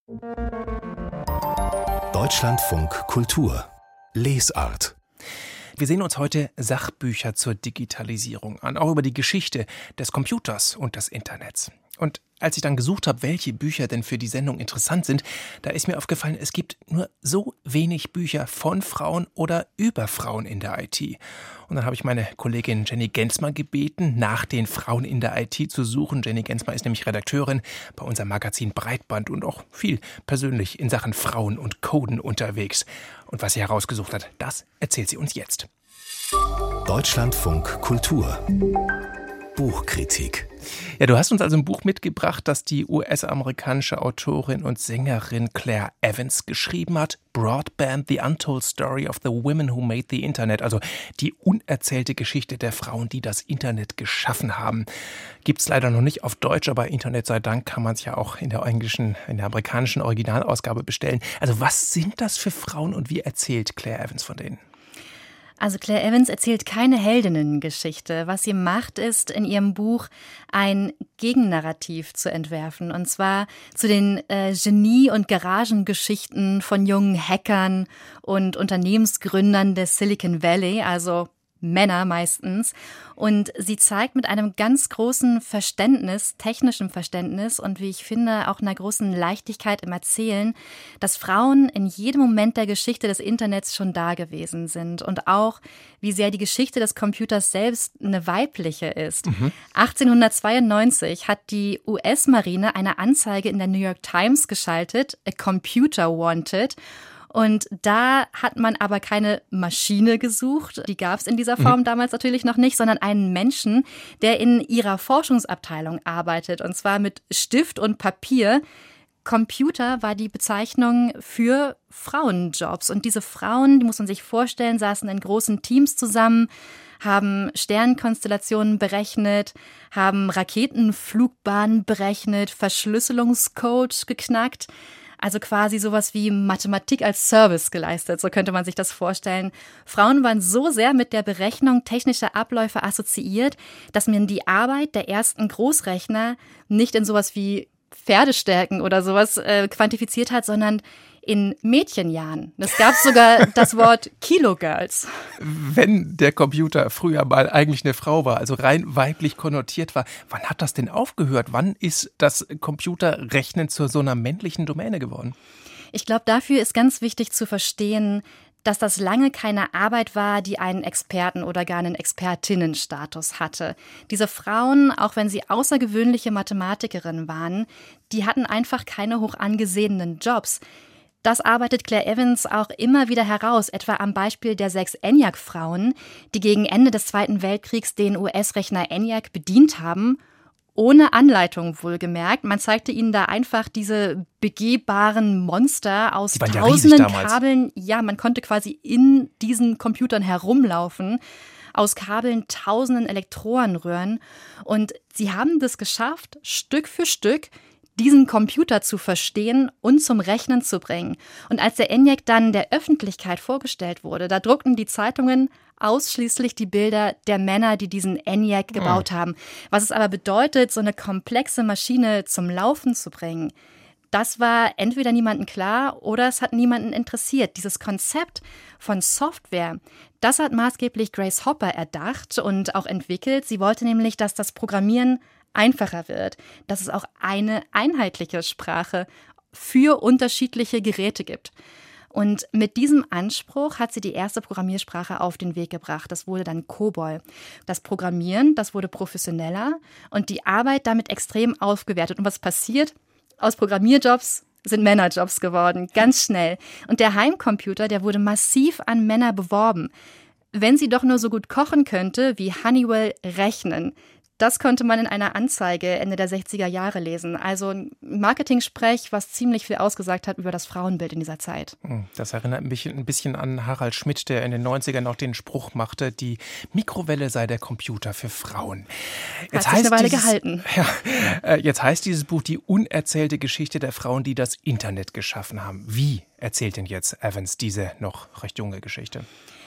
Deutschlandfunk Kultur Lesart. Wir sehen uns heute Sachbücher zur Digitalisierung an, auch über die Geschichte des Computers und des Internets. Und als ich dann gesucht habe, welche Bücher denn für die Sendung interessant sind, da ist mir aufgefallen, es gibt nur so wenig Bücher von Frauen oder über Frauen in der IT. Und dann habe ich meine Kollegin Jenny Gensmer gebeten, nach den Frauen in der IT zu suchen. Jenny Gensmer ist nämlich Redakteurin bei unserem Magazin Breitband und auch viel persönlich in Sachen Frauen und Coden unterwegs. Und was sie herausgesucht hat, das erzählt sie uns jetzt. Deutschlandfunk Kultur Buchkritik. Ja, du hast uns also ein Buch mitgebracht, das die US-amerikanische Autorin und Sängerin Claire Evans geschrieben hat. Broadband, The Untold Story of the Women Who Made the Internet. Also die unerzählte Geschichte der Frauen, die das Internet geschaffen haben. Gibt's leider noch nicht auf Deutsch, aber Internet sei Dank kann man es ja auch in der amerikanischen Originalausgabe bestellen. Also was sind das für Frauen und wie erzählt Claire Evans von denen? Also Claire Evans erzählt keine Heldinnengeschichte. Was sie macht, ist in ihrem Buch ein Gegennarrativ zu entwerfen. Und zwar zu den Genie- und Garagengeschichten von jungen Hackern und Unternehmensgründern des Silicon Valley, also Männer meistens. Und sie zeigt mit einem ganz großen Verständnis, technischem Verständnis und wie ich finde auch einer großen Leichtigkeit im Erzählen, dass Frauen in jedem Moment der Geschichte des Internets schon da gewesen sind und auch, wie sehr die Geschichte des Computers selbst eine weibliche ist. 1892 hat die US-Marine eine Anzeige in der New York Times geschaltet, A Computer Wanted. Und da hat man aber keine Maschine gesucht, die gab es in dieser Form damals natürlich noch nicht, sondern einen Menschen, der in ihrer Forschungsabteilung arbeitet, und zwar mit Stift und Papier. Computer war die Bezeichnung für Frauenjobs. Und diese Frauen, die muss man sich vorstellen, saßen in großen Teams zusammen, haben Sternkonstellationen berechnet, haben Raketenflugbahnen berechnet, Verschlüsselungscode geknackt. Also quasi sowas wie Mathematik als Service geleistet, so könnte man sich das vorstellen. Frauen waren so sehr mit der Berechnung technischer Abläufe assoziiert, dass man die Arbeit der ersten Großrechner nicht in sowas wie Pferdestärken oder sowas quantifiziert hat, sondern in Mädchenjahren. Es gab sogar das Wort Kilogirls. Wenn der Computer früher mal eigentlich eine Frau war, also rein weiblich konnotiert war, wann hat das denn aufgehört? Wann ist das Computerrechnen zu so einer männlichen Domäne geworden? Ich glaube, dafür ist ganz wichtig zu verstehen, dass das lange keine Arbeit war, die einen Experten oder gar einen Expertinnenstatus hatte. Diese Frauen, auch wenn sie außergewöhnliche Mathematikerinnen waren, die hatten einfach keine hoch angesehenen Jobs. Das arbeitet Claire Evans auch immer wieder heraus, etwa am Beispiel der 6 ENIAC-Frauen, die gegen Ende des Zweiten Weltkriegs den US-Rechner ENIAC bedient haben, ohne Anleitung wohlgemerkt. Man zeigte ihnen da einfach diese begehbaren Monster aus tausenden Kabeln. Ja, man konnte quasi in diesen Computern herumlaufen, aus Kabeln, tausenden Elektronenröhren. Und sie haben das geschafft, Stück für Stück diesen Computer zu verstehen und zum Rechnen zu bringen. Und als der ENIAC dann der Öffentlichkeit vorgestellt wurde, da druckten die Zeitungen ausschließlich die Bilder der Männer, die diesen ENIAC gebaut haben. Was es aber bedeutet, so eine komplexe Maschine zum Laufen zu bringen, das war entweder niemandem klar oder es hat niemanden interessiert. Dieses Konzept von Software, das hat maßgeblich Grace Hopper erdacht und auch entwickelt. Sie wollte nämlich, dass das Programmieren einfacher wird, dass es auch eine einheitliche Sprache für unterschiedliche Geräte gibt. Und mit diesem Anspruch hat sie die erste Programmiersprache auf den Weg gebracht. Das wurde dann COBOL. Das Programmieren, das wurde professioneller und die Arbeit damit extrem aufgewertet. Und was passiert? Aus Programmierjobs sind Männerjobs geworden, ganz schnell. Und der Heimcomputer, der wurde massiv an Männer beworben. Wenn sie doch nur so gut kochen könnte wie Honeywell rechnen. Das konnte man in einer Anzeige Ende der 60er Jahre lesen. Also ein Marketing-Sprech, was ziemlich viel ausgesagt hat über das Frauenbild in dieser Zeit. Das erinnert mich ein bisschen an Harald Schmidt, der in den 90ern noch den Spruch machte, die Mikrowelle sei der Computer für Frauen. Hat sich eine Weile gehalten. Ja, jetzt heißt dieses Buch die unerzählte Geschichte der Frauen, die das Internet geschaffen haben. Wie erzählt denn jetzt Evans diese noch recht junge Geschichte?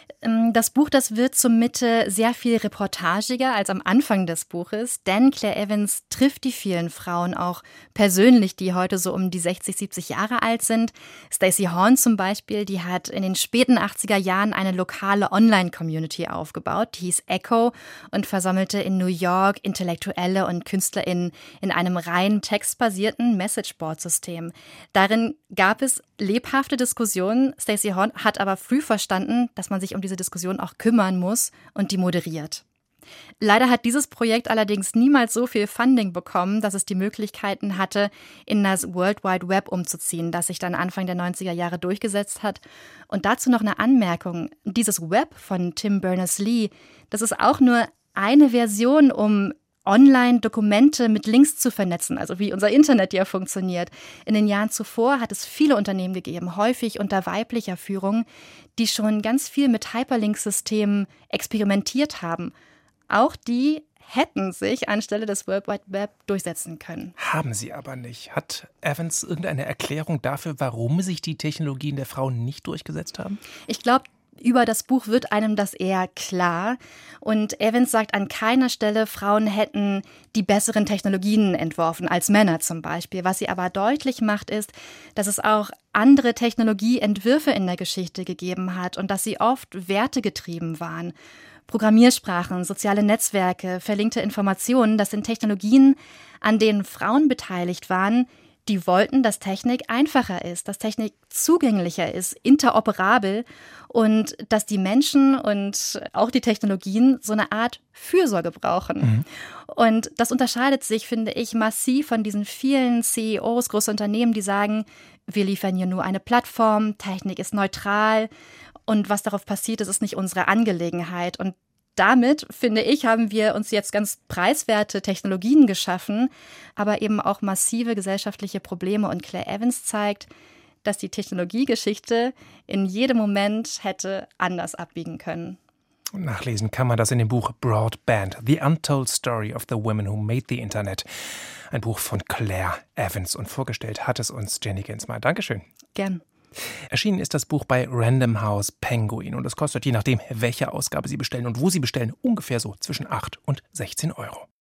Das Buch, das wird zur Mitte sehr viel reportagiger als am Anfang des Buches, denn Claire Evans trifft die vielen Frauen auch persönlich, die heute so um die 60, 70 Jahre alt sind. Stacey Horn zum Beispiel, die hat in den späten 80er Jahren eine lokale Online-Community aufgebaut, die hieß Echo und versammelte in New York Intellektuelle und KünstlerInnen in einem rein textbasierten Messageboard-System. Darin gab es lebhafte Diskussionen. Stacey Horn hat aber früh verstanden, dass man sich um diese Diskussion auch kümmern muss und die moderiert. Leider hat dieses Projekt allerdings niemals so viel Funding bekommen, dass es die Möglichkeiten hatte, in das World Wide Web umzuziehen, das sich dann Anfang der 90er Jahre durchgesetzt hat. Und dazu noch eine Anmerkung. Dieses Web von Tim Berners-Lee, das ist auch nur eine Version, um Online-Dokumente mit Links zu vernetzen, also wie unser Internet ja funktioniert. In den Jahren zuvor hat es viele Unternehmen gegeben, häufig unter weiblicher Führung, die schon ganz viel mit Hyperlink-Systemen experimentiert haben. Auch die hätten sich anstelle des World Wide Web durchsetzen können. Haben sie aber nicht. Hat Evans irgendeine Erklärung dafür, warum sich die Technologien der Frauen nicht durchgesetzt haben? Ich glaube, über das Buch wird einem das eher klar. Und Evans sagt an keiner Stelle, Frauen hätten die besseren Technologien entworfen als Männer zum Beispiel. Was sie aber deutlich macht, ist, dass es auch andere Technologieentwürfe in der Geschichte gegeben hat und dass sie oft wertegetrieben waren. Programmiersprachen, soziale Netzwerke, verlinkte Informationen, das sind Technologien, an denen Frauen beteiligt waren, die wollten, dass Technik einfacher ist, dass Technik zugänglicher ist, interoperabel und dass die Menschen und auch die Technologien so eine Art Fürsorge brauchen. Mhm. Und das unterscheidet sich, finde ich, massiv von diesen vielen CEOs, große Unternehmen, die sagen, wir liefern hier nur eine Plattform, Technik ist neutral und was darauf passiert, das ist nicht unsere Angelegenheit. Und damit, finde ich, haben wir uns jetzt ganz preiswerte Technologien geschaffen, aber eben auch massive gesellschaftliche Probleme. Und Claire Evans zeigt, dass die Technologiegeschichte in jedem Moment hätte anders abbiegen können. Nachlesen kann man das in dem Buch Broadband, The Untold Story of the Women Who Made the Internet. Ein Buch von Claire Evans. Und vorgestellt hat es uns Jenny Gensmer. Dankeschön. Gern. Erschienen ist das Buch bei Random House Penguin und es kostet, je nachdem, welche Ausgabe Sie bestellen und wo Sie bestellen, ungefähr so zwischen 8 und 16 Euro.